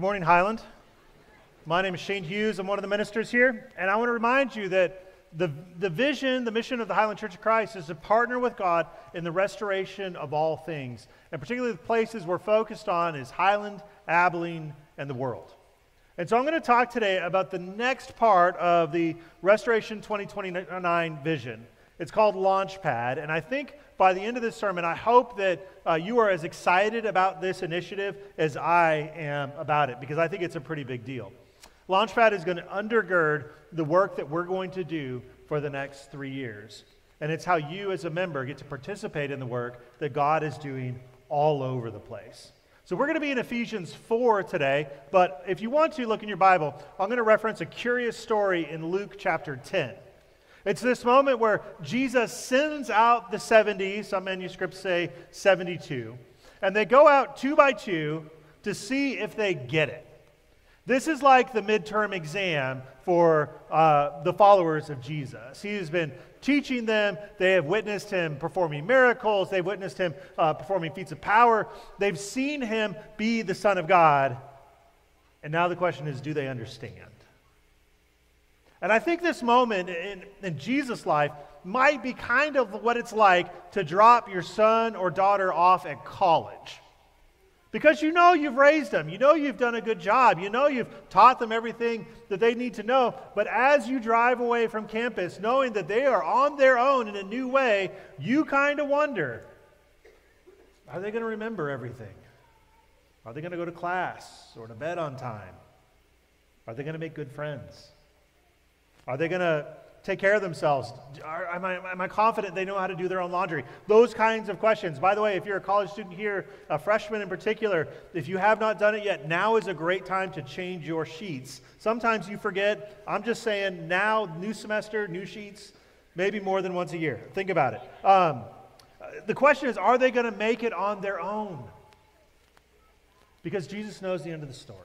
Good morning, Highland. My name is Shane Hughes. I'm one of the ministers here, and I want to remind you that the vision, the mission of the Highland Church of Christ is to partner with God in the restoration of all things, and particularly the places we're focused on is Highland, Abilene, and the world. And so I'm going to talk today about the next part of the Restoration 2029 vision. It's called Launchpad, and I think by the end of this sermon, I hope that you are as excited about this initiative as I am about it, because I think it's a pretty big deal. Launchpad is going to undergird the work that we're going to do for the next 3 years. And it's how you as a member get to participate in the work that God is doing all over the place. So we're going to be in Ephesians 4 today, but if you want to look in your Bible, I'm going to reference a curious story in Luke chapter 10. It's this moment where Jesus sends out the 70, some manuscripts say 72, and they go out 2 by 2 to see if they get it. This is like the midterm exam for the followers of Jesus. He has been teaching them. They have witnessed him performing miracles. They've witnessed him performing feats of power. They've seen him be the Son of God. And now the question is, do they understand? And I think this moment in Jesus' life might be kind of what it's like to drop your son or daughter off at college. Because you know you've raised them. You know you've done a good job. You know you've taught them everything that they need to know. But as you drive away from campus, knowing that they are on their own in a new way, you kind of wonder, are they going to remember everything? Are they going to go to class or to bed on time? Are they going to make good friends? Are they going to take care of themselves? Am I confident they know how to do their own laundry? Those kinds of questions. By the way, if you're a college student here, a freshman in particular, if you have not done it yet, now is a great time to change your sheets. Sometimes you forget. I'm just saying now, new semester, new sheets, maybe more than once a year. Think about it. The question is, are they going to make it on their own? Because Jesus knows the end of the story.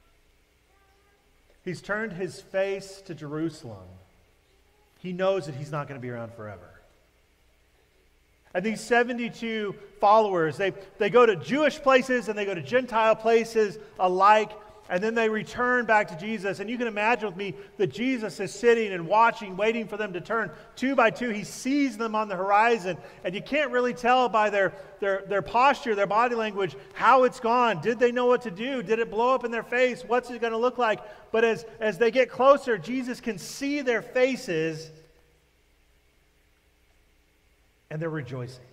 He's turned his face to Jerusalem. He knows that he's not going to be around forever. And these 72 followers, they go to Jewish places and they go to Gentile places alike, and then they return back to Jesus. And you can imagine with me that Jesus is sitting and watching, waiting for them to turn 2 by 2. He sees them on the horizon, and you can't really tell by their posture, their body language, how it's gone. Did they know what to do? Did it blow up in their face? What's it going to look like? But as they get closer, Jesus can see their faces, and they're rejoicing.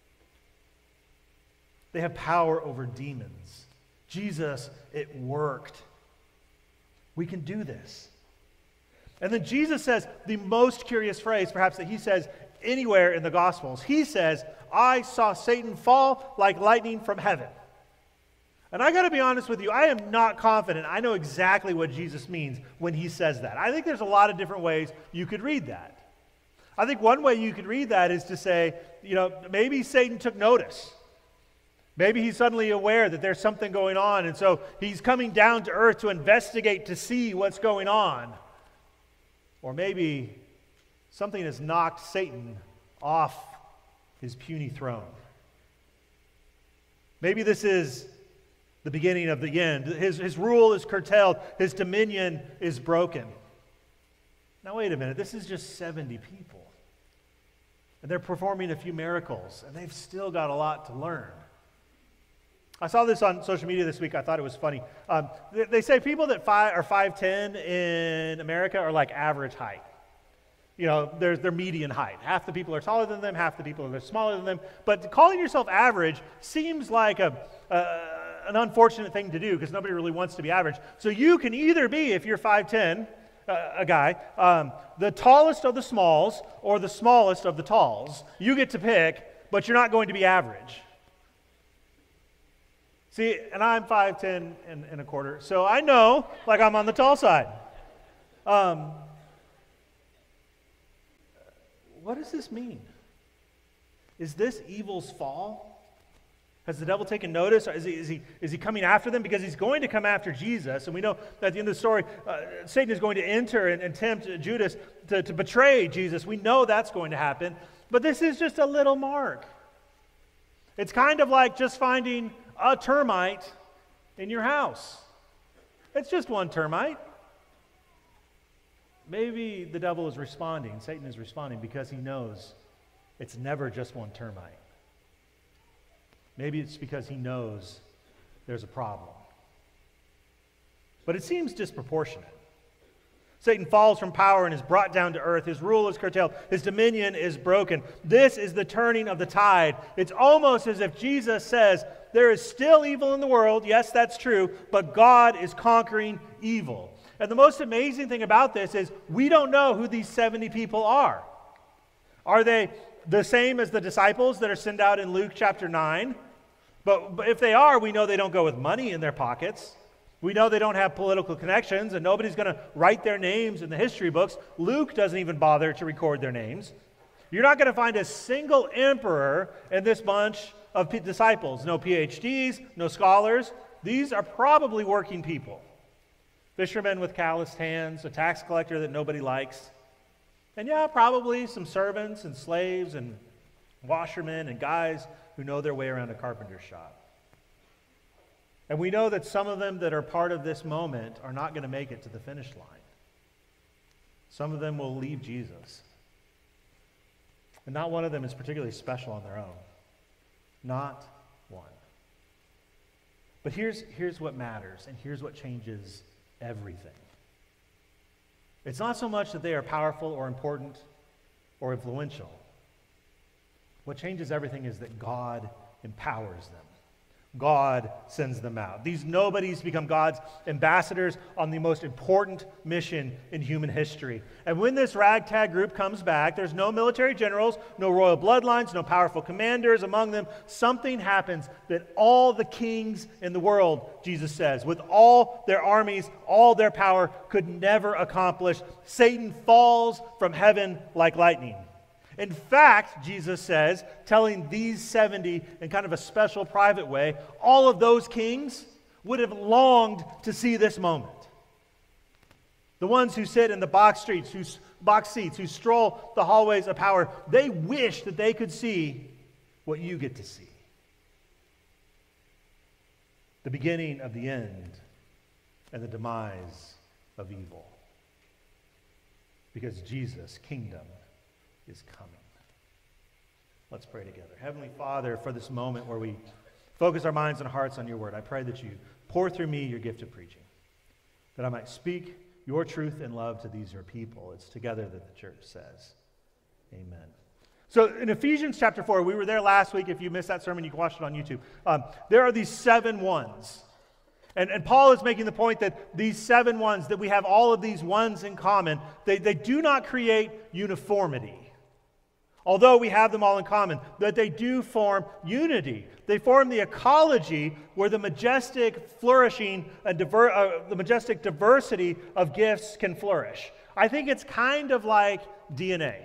They have power over demons. Jesus, it worked. We can do this. And then Jesus says the most curious phrase, perhaps, that he says anywhere in the Gospels. He says, I saw Satan fall like lightning from heaven. And I got to be honest with you, I am not confident I know exactly what Jesus means when he says that. I think there's a lot of different ways you could read that. I think one way you could read that is to say, maybe Satan took notice. Maybe he's suddenly aware that there's something going on, and so he's coming down to earth to investigate, to see what's going on. Or maybe something has knocked Satan off his puny throne. Maybe this is the beginning of the end. His rule is curtailed. His dominion is broken. Now wait a minute. This is just 70 people. And they're performing a few miracles, and they've still got a lot to learn. I saw this on social media this week. I thought it was funny. They say people that are 5'10" in America are like average height. Their median height. Half the people are taller than them, half the people are smaller than them. But calling yourself average seems like an unfortunate thing to do, because nobody really wants to be average. So you can either be, if you're 5'10", a guy, the tallest of the smalls or the smallest of the talls. You get to pick, but you're not going to be average. See, and I'm 5'10" and a quarter, so I know, like, I'm on the tall side. What does this mean? Is this evil's fall? Has the devil taken notice? Or is he coming after them? Because he's going to come after Jesus, and we know that at the end of the story, Satan is going to enter and tempt Judas to betray Jesus. We know that's going to happen, but this is just a little mark. It's kind of like just finding a termite in your house. It's just one termite. Maybe the devil is responding, Satan is responding because he knows it's never just one termite. Maybe it's because he knows there's a problem. But it seems disproportionate. Satan falls from power and is brought down to earth. His rule is curtailed. His dominion is broken. This is the turning of the tide. It's almost as if Jesus says, there is still evil in the world. Yes, that's true. But God is conquering evil. And the most amazing thing about this is we don't know who these 70 people are. Are they the same as the disciples that are sent out in Luke chapter 9? But if they are, we know they don't go with money in their pockets. We know they don't have political connections, and nobody's going to write their names in the history books. Luke doesn't even bother to record their names. You're not going to find a single emperor in this bunch of disciples. No PhDs, no scholars. These are probably working people. Fishermen with calloused hands, a tax collector that nobody likes. And yeah, probably some servants and slaves and washermen and guys who know their way around a carpenter's shop. And we know that some of them that are part of this moment are not going to make it to the finish line. Some of them will leave Jesus. And not one of them is particularly special on their own. Not one. But here's what matters, and here's what changes everything. It's not so much that they are powerful or important or influential. What changes everything is that God empowers them. God sends them out. These nobodies become God's ambassadors on the most important mission in human history. And when this ragtag group comes back, there's no military generals, no royal bloodlines, no powerful commanders among them. Something happens that all the kings in the world, Jesus says, with all their armies, all their power, could never accomplish. Satan falls from heaven like lightning. In fact, Jesus says, telling these 70 in kind of a special private way, all of those kings would have longed to see this moment. The ones who sit in the box seats, who stroll the hallways of power, they wish that they could see what you get to see. The beginning of the end and the demise of evil. Because Jesus' kingdom is coming. Let's pray together. Heavenly Father, for this moment where we focus our minds and hearts on your word, I pray that you pour through me your gift of preaching, that I might speak your truth and love to these your people. It's together that the church says, amen. So in Ephesians chapter 4, we were there last week. If you missed that sermon, you can watch it on YouTube. There are these 7 ones. And Paul is making the point that these 7 ones, that we have all of these ones in common, they do not create uniformity. Although we have them all in common, that they do form unity. They form the ecology where the majestic flourishing and the majestic diversity of gifts can flourish. I think it's kind of like DNA.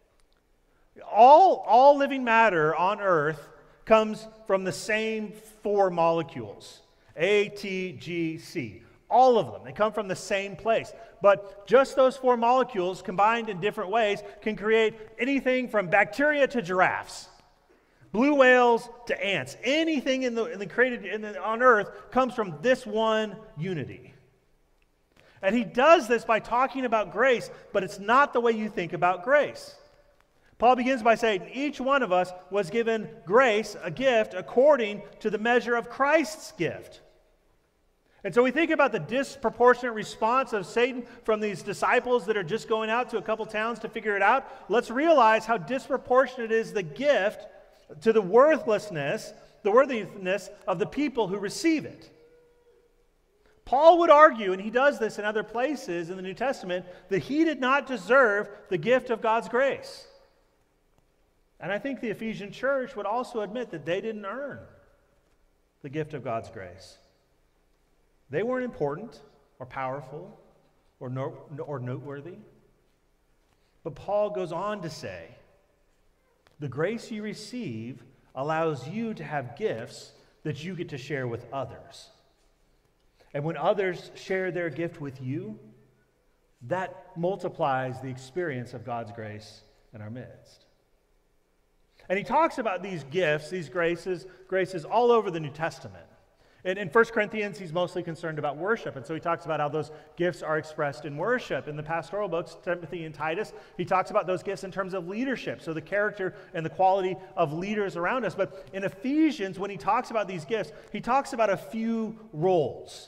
All living matter on Earth comes from the same 4 molecules, A, T, G, C. All of them. They come from the same place. But just those 4 molecules combined in different ways can create anything from bacteria to giraffes, blue whales to ants. Anything on Earth comes from this one unity. And he does this by talking about grace, but it's not the way you think about grace. Paul begins by saying, each one of us was given grace, a gift, according to the measure of Christ's gift. And so we think about the disproportionate response of Satan from these disciples that are just going out to a couple towns to figure it out. Let's realize how disproportionate is the gift to the worthiness of the people who receive it. Paul would argue, and he does this in other places in the New Testament, that he did not deserve the gift of God's grace. And I think the Ephesian church would also admit that they didn't earn the gift of God's grace. They weren't important or powerful or noteworthy. But Paul goes on to say, the grace you receive allows you to have gifts that you get to share with others. And when others share their gift with you, that multiplies the experience of God's grace in our midst. And he talks about these gifts, these graces all over the New Testament. And in 1 Corinthians, he's mostly concerned about worship. And so he talks about how those gifts are expressed in worship. In the pastoral books, Timothy and Titus, he talks about those gifts in terms of leadership. So the character and the quality of leaders around us. But in Ephesians, when he talks about these gifts, he talks about a few roles.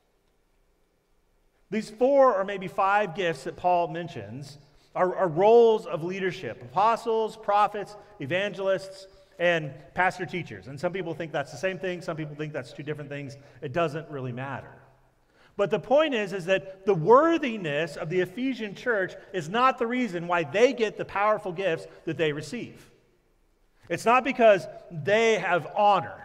These 4 or maybe 5 gifts that Paul mentions are roles of leadership: apostles, prophets, evangelists, and pastor teachers. And some people think that's the same thing. Some people think that's 2 different things. It doesn't really matter. But the point is that the worthiness of the Ephesian church is not the reason why they get the powerful gifts that they receive. It's not because they have honor.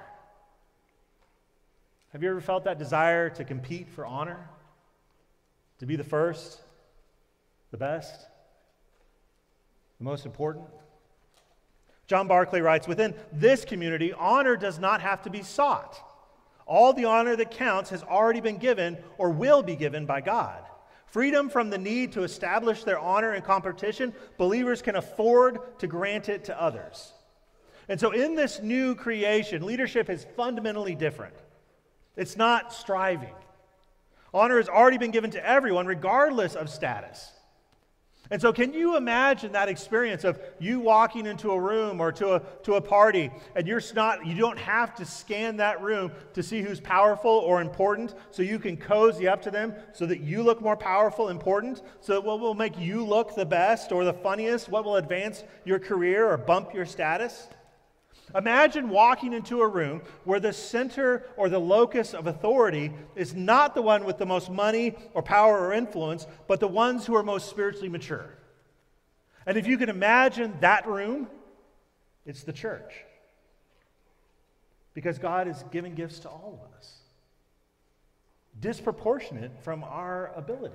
Have you ever felt that desire to compete for honor? To be the first, the best, the most important? John Barclay writes, "Within this community, honor does not have to be sought. All the honor that counts has already been given or will be given by God. Freedom from the need to establish their honor in competition, believers can afford to grant it to others." And so in this new creation, leadership is fundamentally different. It's not striving. Honor has already been given to everyone, regardless of status. And so can you imagine that experience of you walking into a room or to a party, and you don't have to scan that room to see who's powerful or important, so you can cozy up to them so that you look more powerful, important, so that what will make you look the best or the funniest, what will advance your career or bump your status? Imagine walking into a room where the center or the locus of authority is not the one with the most money or power or influence, but the ones who are most spiritually mature. And if you can imagine that room, it's the church. Because God is giving gifts to all of us, disproportionate from our ability.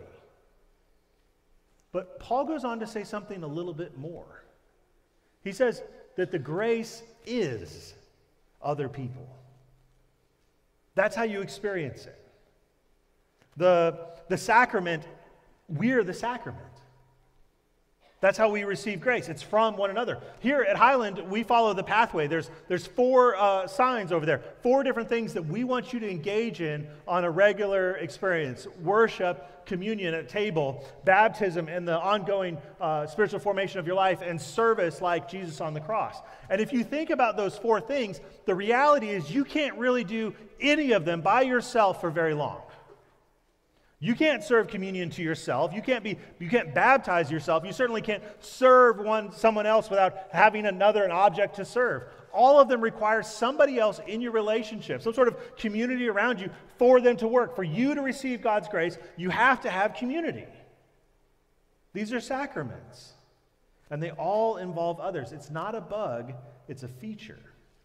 But Paul goes on to say something a little bit more. He says that the grace is other people. That's how you experience it. The sacrament, we're the sacrament. That's how we receive grace. It's from one another. Here at Highland, we follow the pathway. There's 4 signs over there, 4 different things that we want you to engage in on a regular experience: worship, communion at table, baptism, and the ongoing spiritual formation of your life, and service like Jesus on the cross. And if you think about those 4 things, the reality is you can't really do any of them by yourself for very long. You can't serve communion to yourself. You can't baptize yourself. You certainly can't serve someone else without having an object to serve. All of them require somebody else in your relationship, some sort of community around you for them to work. For you to receive God's grace, you have to have community. These are sacraments, and they all involve others. It's not a bug, it's a feature.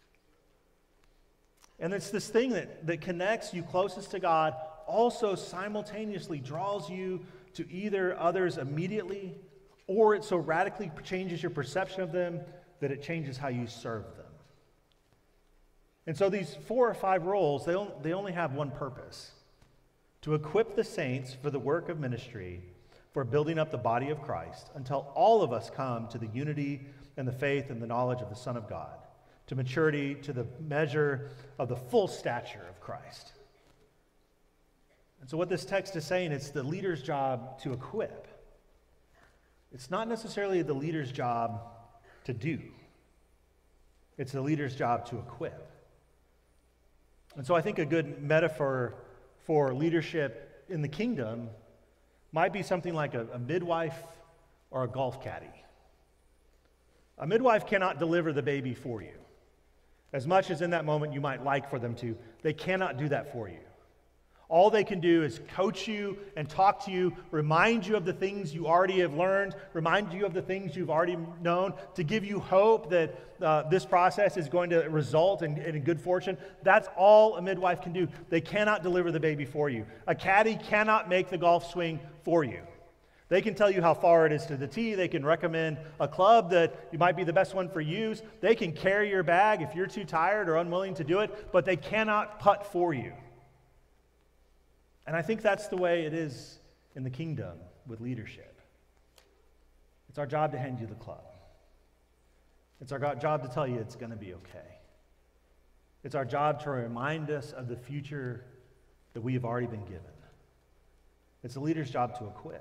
And it's this thing that connects you closest to God, also simultaneously draws you to either others immediately, or it so radically changes your perception of them that it changes how you serve them. And so these 4 or 5 roles, they only have one purpose: to equip the saints for the work of ministry, for building up the body of Christ, until all of us come to the unity and the faith and the knowledge of the Son of God, to maturity, to the measure of the full stature of Christ. And so what this text is saying, it's the leader's job to equip. It's not necessarily the leader's job to do. It's the leader's job to equip. And so I think a good metaphor for leadership in the kingdom might be something like a midwife or a golf caddy. A midwife cannot deliver the baby for you. As much as in that moment you might like for them to, they cannot do that for you. All they can do is coach you and talk to you, remind you of the things you already have learned, remind you of the things you've already known, to give you hope that this process is going to result in good fortune. That's all a midwife can do. They cannot deliver the baby for you. A caddy cannot make the golf swing for you. They can tell you how far it is to the tee. They can recommend a club that might be the best one for you. They can carry your bag if you're too tired or unwilling to do it, but they cannot putt for you. And I think that's the way it is in the kingdom with leadership. It's our job to hand you the club. It's our job to tell you it's going to be okay. It's our job to remind us of the future that we have already been given. It's a leader's job to equip.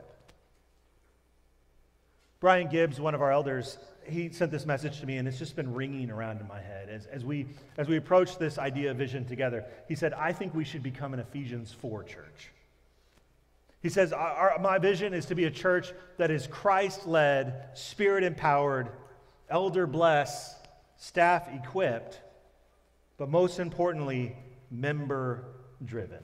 Brian Gibbs, one of our elders, he sent this message to me, and it's just been ringing around in my head. As we approach this idea of vision together, he said, I think we should become an Ephesians 4 church. He says, my vision is to be a church that is Christ-led, Spirit-empowered, elder-blessed, staff-equipped, but most importantly, member-driven.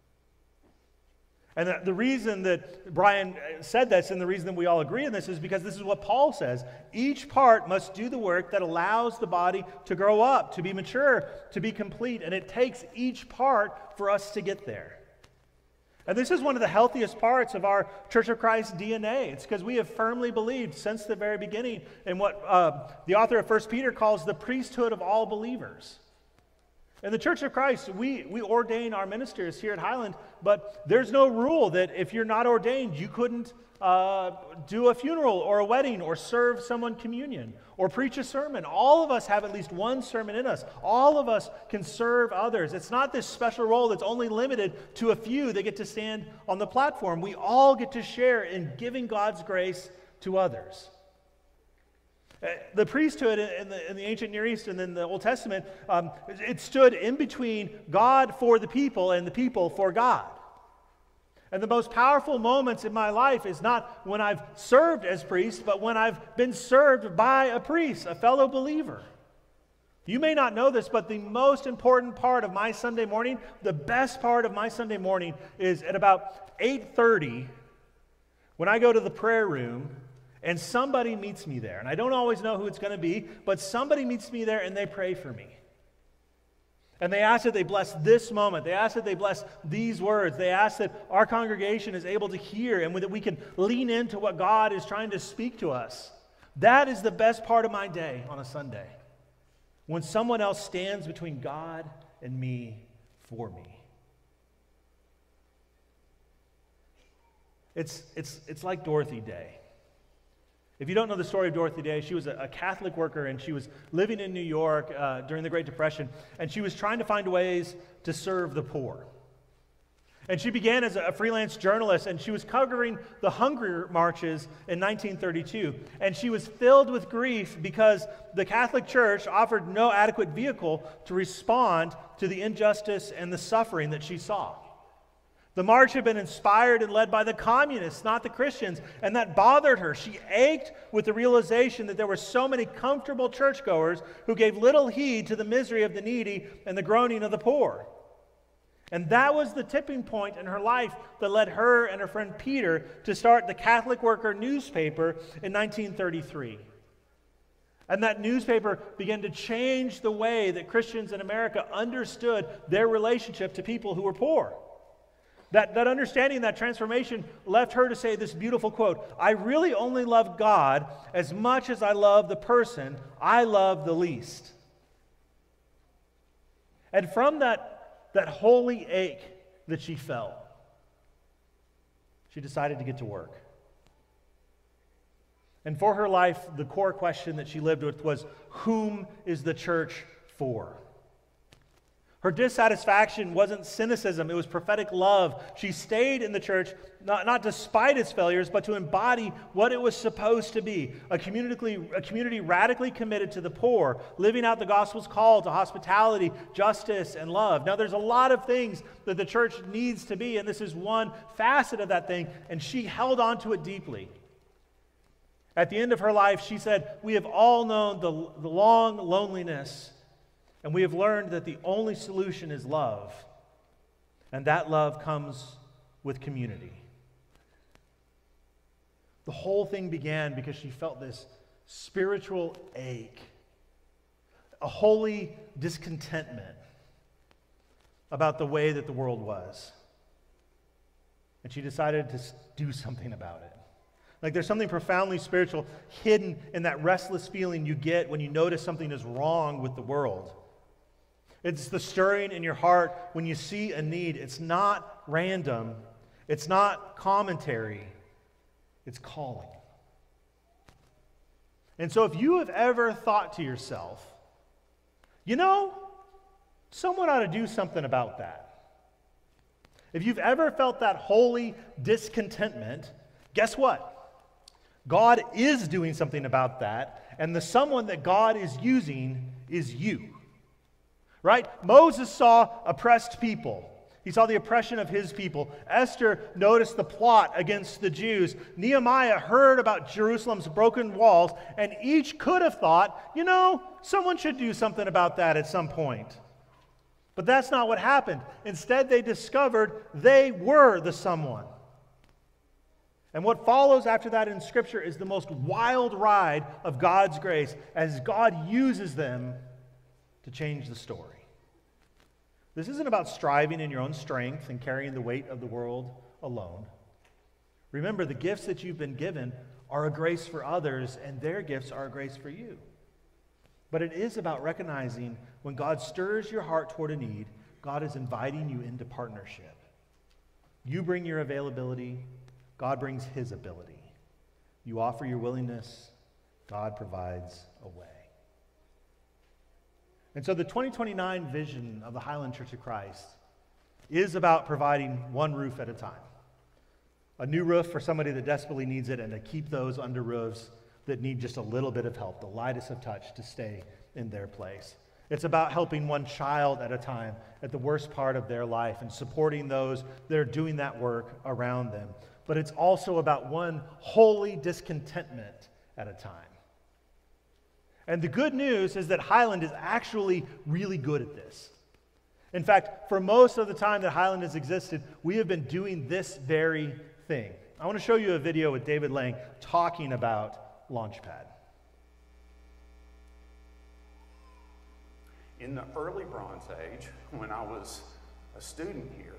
And the reason that Brian said this, and the reason that we all agree on this, is because this is what Paul says. Each part must do the work that allows the body to grow up, to be mature, to be complete. And it takes each part for us to get there. And this is one of the healthiest parts of our Church of Christ DNA. It's because we have firmly believed since the very beginning in what the author of 1 Peter calls the priesthood of all believers. In the Church of Christ, we ordain our ministers here at Highland, but there's no rule that if you're not ordained, you couldn't do a funeral or a wedding or serve someone communion or preach a sermon. All of us have at least one sermon in us. All of us can serve others. It's not this special role that's only limited to a few that get to stand on the platform. We all get to share in giving God's grace to others. The priesthood in the ancient Near East and in the Old Testament, it stood in between God for the people and the people for God. And the most powerful moments in my life is not when I've served as priest, but when I've been served by a priest, a fellow believer. You may not know this, but the most important part of my Sunday morning, the best part of my Sunday morning, is at about 8:30 when I go to the prayer room and somebody meets me there. And I don't always know who it's going to be, but somebody meets me there and they pray for me. And they ask that they bless this moment. They ask that they bless these words. They ask that our congregation is able to hear and that we can lean into what God is trying to speak to us. That is the best part of my day on a Sunday. When someone else stands between God and me for me. It's like Dorothy Day. If you don't know the story of Dorothy Day, she was a Catholic worker, and she was living in New York during the Great Depression, and she was trying to find ways to serve the poor. And she began as a freelance journalist, and she was covering the hunger marches in 1932. And she was filled with grief because the Catholic Church offered no adequate vehicle to respond to the injustice and the suffering that she saw. The march had been inspired and led by the communists, not the Christians, and that bothered her. She ached with the realization that there were so many comfortable churchgoers who gave little heed to the misery of the needy and the groaning of the poor. And that was the tipping point in her life that led her and her friend Peter to start the Catholic Worker newspaper in 1933. And that newspaper began to change the way that Christians in America understood their relationship to people who were poor. That understanding, that transformation left her to say this beautiful quote, "I really only love God as much as I love the person I love the least." And from that holy ache that she felt, she decided to get to work. And for her life, the core question that she lived with was, whom is the church for? Her dissatisfaction wasn't cynicism, it was prophetic love. She stayed in the church, not despite its failures, but to embody what it was supposed to be, a community radically committed to the poor, living out the gospel's call to hospitality, justice, and love. Now, there's a lot of things that the church needs to be, and this is one facet of that thing, and she held on to it deeply. At the end of her life, she said, "We have all known the long loneliness, and we have learned that the only solution is love. And that love comes with community." The whole thing began because she felt this spiritual ache, a holy discontentment about the way that the world was. And she decided to do something about it. Like there's something profoundly spiritual hidden in that restless feeling you get when you notice something is wrong with the world. It's the stirring in your heart when you see a need. It's not random. It's not commentary. It's calling. And so if you have ever thought to yourself, you know, someone ought to do something about that. If you've ever felt that holy discontentment, guess what? God is doing something about that, and the someone that God is using is you. Right? Moses saw oppressed people. He saw the oppression of his people. Esther noticed the plot against the Jews. Nehemiah heard about Jerusalem's broken walls, and each could have thought, someone should do something about that at some point. But that's not what happened. Instead, they discovered they were the someone. And what follows after that in Scripture is the most wild ride of God's grace as God uses them to change the story. This isn't about striving in your own strength and carrying the weight of the world alone. Remember, the gifts that you've been given are a grace for others, and their gifts are a grace for you. But it is about recognizing when God stirs your heart toward a need, God is inviting you into partnership. You bring your availability, God brings his ability. You offer your willingness, God provides a way. And so the 2029 vision of the Highland Church of Christ is about providing one roof at a time. A new roof for somebody that desperately needs it, and to keep those under roofs that need just a little bit of help, the lightest of touch, to stay in their place. It's about helping one child at a time at the worst part of their life and supporting those that are doing that work around them. But it's also about one holy discontentment at a time. And the good news is that Highland is actually really good at this. In fact, for most of the time that Highland has existed, we have been doing this very thing. I want to show you a video with David Lang talking about Launchpad. In the early Bronze Age, when I was a student here,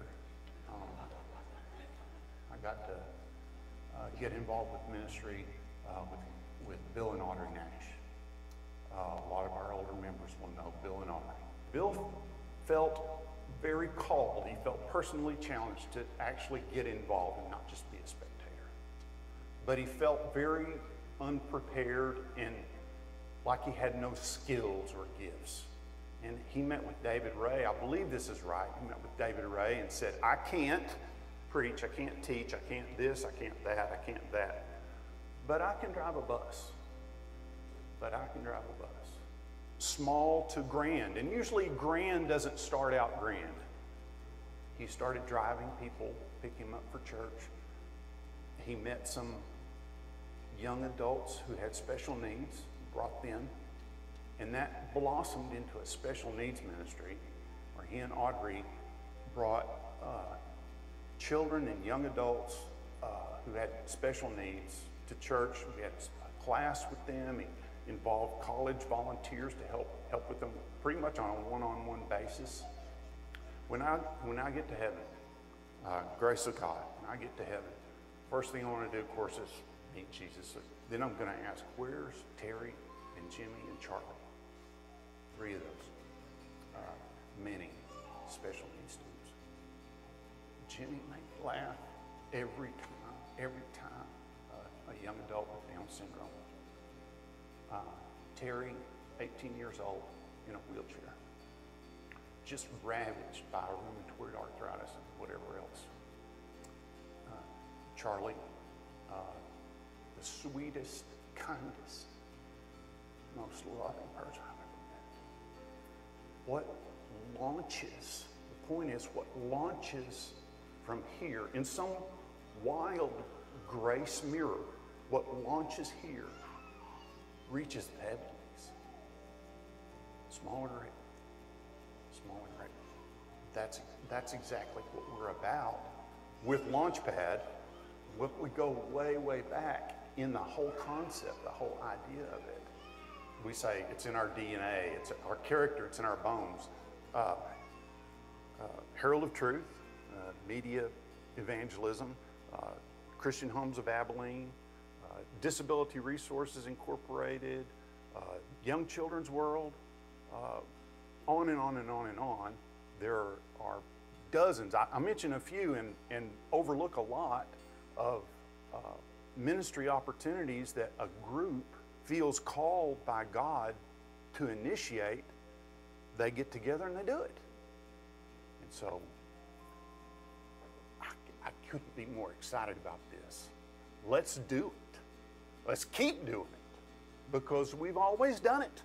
I got to get involved with ministry with Bill and Audrey Nash. A lot of our older members will know Bill and Audrey. Bill felt very called. He felt personally challenged to actually get involved and not just be a spectator. But he felt very unprepared and like he had no skills or gifts. And he met with David Ray. I believe this is right. He met with David Ray and said, I can't preach, I can't teach, I can't this, I can't that, I can't that. But I can drive a bus. Small to grand. And usually grand doesn't start out grand. He started driving people, picking them up for church. He met some young adults who had special needs, brought them. And that blossomed into a special needs ministry where he and Audrey brought children and young adults who had special needs to church. We had a class with them. He involved college volunteers to help with them pretty much on a one-on-one basis. When I get to heaven, grace of God, when I get to heaven, first thing I want to do, of course, is meet Jesus. Then I'm going to ask, where's Terry and Jimmy and Charlie? 3 of those. Many special needs students. Jimmy made me laugh every time a young adult with Down syndrome. Terry, 18 years old, in a wheelchair, just ravaged by rheumatoid arthritis and whatever else. Charlie, the sweetest, kindest, most loving person I've ever met. What launches, the point is, what launches from here, in some wild grace mirror, what launches here reaches the heavens. Small and great. Small and great. That's exactly what we're about. With Launchpad, we go way, way back in the whole concept, the whole idea of it. We say it's in our DNA, it's our character, it's in our bones. Herald of Truth, media evangelism, Christian Homes of Abilene, Disability Resources Incorporated, Young Children's World, on and on and on and on. There are dozens. I mention a few and overlook a lot of ministry opportunities that a group feels called by God to initiate they get together and they do it. And so I couldn't be more excited about this. Let's do it. Let's keep doing it because we've always done it.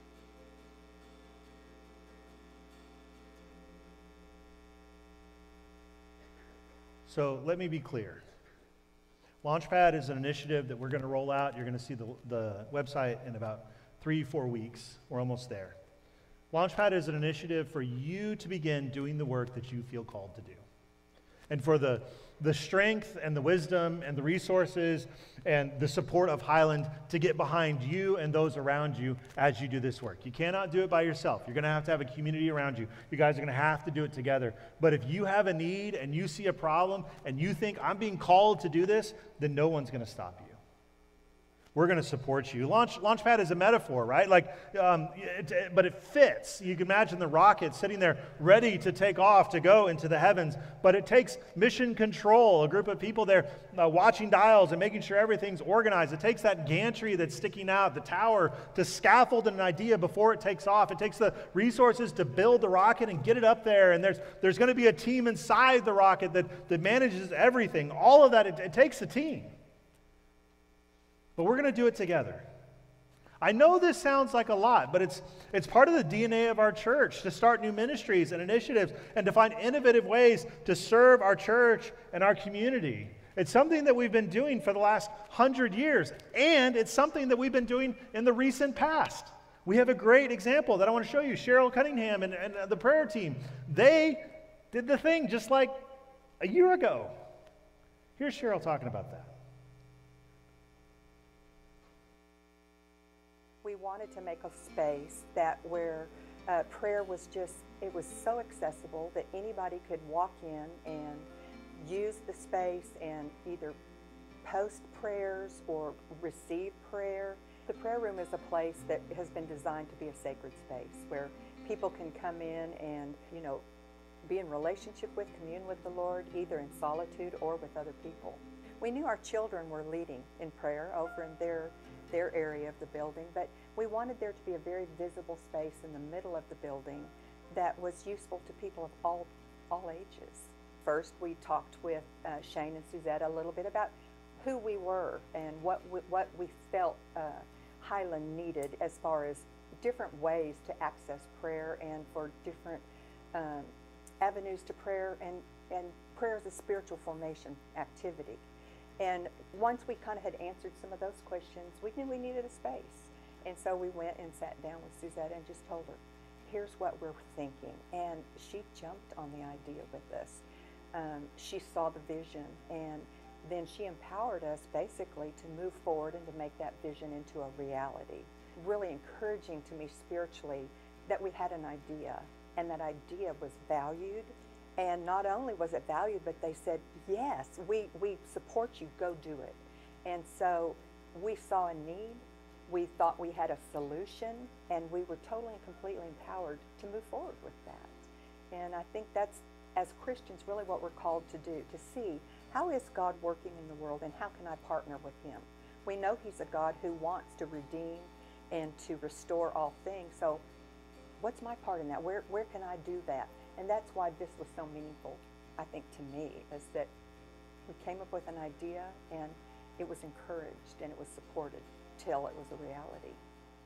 So let me be clear. Launchpad is an initiative that we're going to roll out. You're going to see the website in about 3-4 weeks. We're almost there. Launchpad is an initiative for you to begin doing the work that you feel called to do. And for the strength and the wisdom and the resources and the support of Highland to get behind you and those around you as you do this work. You cannot do it by yourself. You're going to have a community around you. You guys are going to have to do it together. But if you have a need and you see a problem and you think, I'm being called to do this, then no one's going to stop you. We're going to support you. Launchpad is a metaphor, right? But it fits. You can imagine the rocket sitting there ready to take off to go into the heavens. But it takes mission control, a group of people there watching dials and making sure everything's organized. It takes that gantry that's sticking out, the tower, to scaffold an idea before it takes off. It takes the resources to build the rocket and get it up there. And there's going to be a team inside the rocket that manages everything. All of that, it takes a team. But we're going to do it together. I know this sounds like a lot, but it's part of the DNA of our church to start new ministries and initiatives and to find innovative ways to serve our church and our community. It's something that we've been doing for the last 100 years, and it's something that we've been doing in the recent past. We have a great example that I want to show you. Cheryl Cunningham and the prayer team, they did the thing just like a year ago. Here's Cheryl talking about that. We wanted to make a space where prayer was it was so accessible that anybody could walk in and use the space and either post prayers or receive prayer. The prayer room is a place that has been designed to be a sacred space where people can come in and, be in relationship with, commune with the Lord, either in solitude or with other people. We knew our children were leading in prayer over in their area of the building, but we wanted there to be a very visible space in the middle of the building that was useful to people of all ages. First, we talked with Shane and Suzette a little bit about who we were and what we felt Highland needed as far as different ways to access prayer and for different avenues to prayer and prayer as a spiritual formation activity. And once we kind of had answered some of those questions, we knew we needed a space. And so we went and sat down with Suzette and just told her, here's what we're thinking. And she jumped on the idea with us. She saw the vision, and then she empowered us basically to move forward and to make that vision into a reality. Really encouraging to me spiritually that we had an idea, and that idea was valued. And not only was it valued, but they said, yes, we support you, go do it. And so we saw a need, we thought we had a solution, and we were totally and completely empowered to move forward with that. And I think that's, as Christians, really what we're called to do, to see how is God working in the world and how can I partner with Him. We know He's a God who wants to redeem and to restore all things. So what's my part in that? Where can I do that? And that's why this was so meaningful, I think, to me, is that we came up with an idea and it was encouraged and it was supported till it was a reality.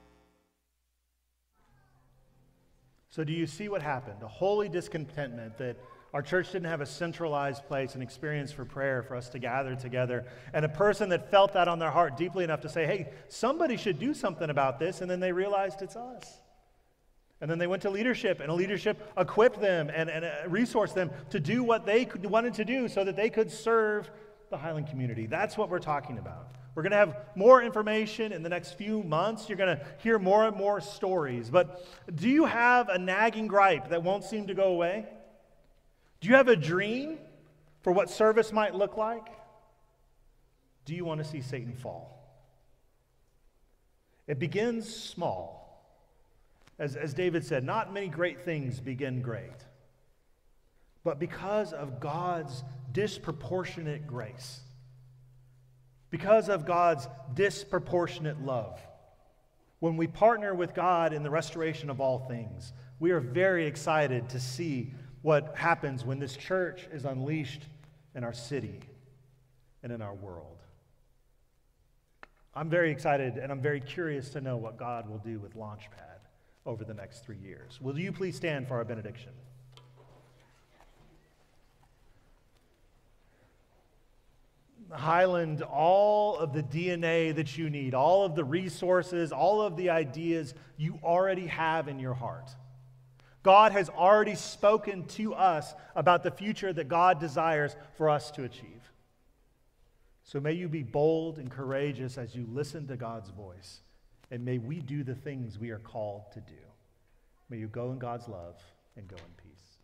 So do you see what happened? A holy discontentment that our church didn't have a centralized place, an experience for prayer for us to gather together, and a person that felt that on their heart deeply enough to say, hey, somebody should do something about this, and then they realized it's us. And then they went to leadership, and leadership equipped them and resourced them to do what they wanted to do so that they could serve the Highland community. That's what we're talking about. We're going to have more information in the next few months. You're going to hear more and more stories. But do you have a nagging gripe that won't seem to go away? Do you have a dream for what service might look like? Do you want to see Satan fall? It begins small. As David said, not many great things begin great. But because of God's disproportionate grace, because of God's disproportionate love, When we partner with God in the restoration of all things, we are very excited to see what happens when this church is unleashed in our city and in our world. I'm very excited and I'm very curious to know what God will do with Launchpad over the next 3 years. Will you please stand for our benediction? Highland, all of the DNA that you need, all of the resources, all of the ideas you already have in your heart. God has already spoken to us about the future that God desires for us to achieve. So may you be bold and courageous as you listen to God's voice, and may we do the things we are called to do. May you go in God's love and go in peace.